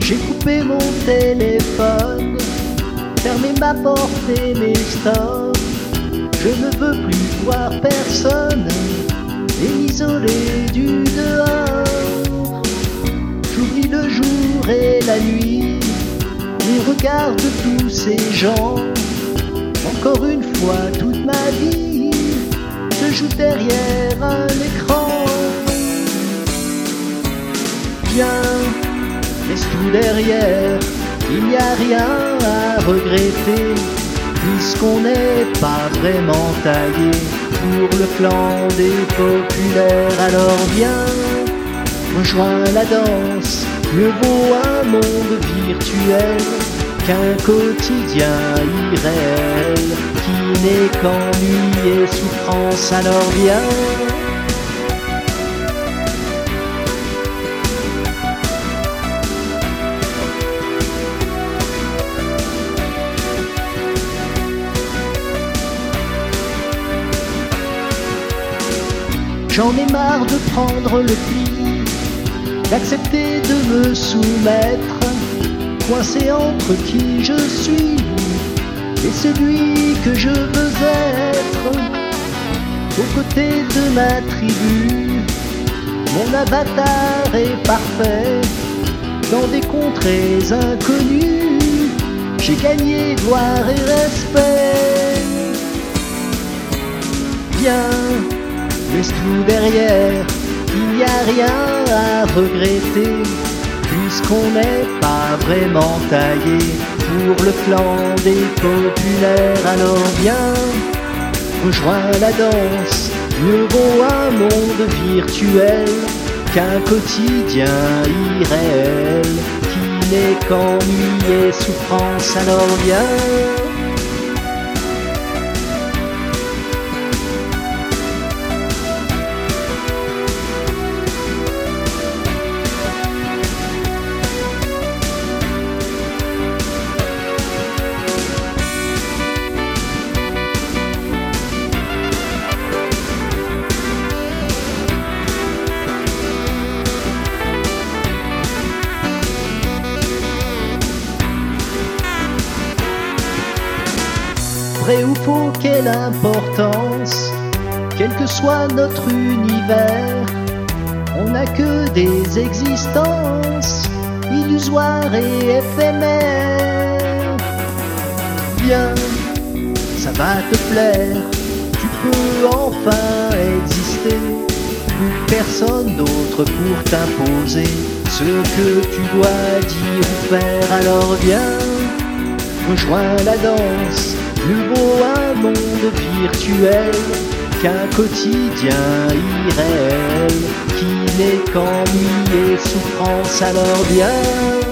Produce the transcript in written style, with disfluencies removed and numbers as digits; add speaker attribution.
Speaker 1: J'ai coupé mon téléphone, fermé ma porte et mes stores. Je ne veux plus voir personne et m'isoler du dehors. J'oublie le jour et la nuit, et regarde tous ces gens. Encore une fois, toute ma vie se joue derrière un écran. Viens, laisse tout derrière, il n'y a rien à regretter, puisqu'on n'est pas vraiment taillé pour le clan des populaires. Alors viens, rejoins la danse, mieux vaut un monde virtuel qu'un quotidien irréel qui n'est qu'ennui et souffrance. Alors viens, j'en ai marre de prendre le pli, d'accepter de me soumettre, coincé entre qui je suis et celui que je veux être. Aux côtés de ma tribu, mon avatar est parfait. Dans des contrées inconnues, j'ai gagné gloire et respect. Viens, laisse tout derrière, il n'y a rien à regretter, puisqu'on n'est pas vraiment taillé pour le clan des populaires. Alors viens, rejoins la danse, mieux vaut un monde virtuel qu'un quotidien irréel qui n'est qu'ennui et souffrance. Alors viens, vrai ou faux, quelle importance, quel que soit notre univers, on n'a que des existences illusoires et éphémères. Viens, ça va te plaire, tu peux enfin exister, plus personne d'autre pour t'imposer ce que tu dois dire ou faire. Alors viens, rejoins la danse, mieux vaut un monde virtuel qu'un quotidien irréel qui n'est qu'ennui et souffrance. Alors viens,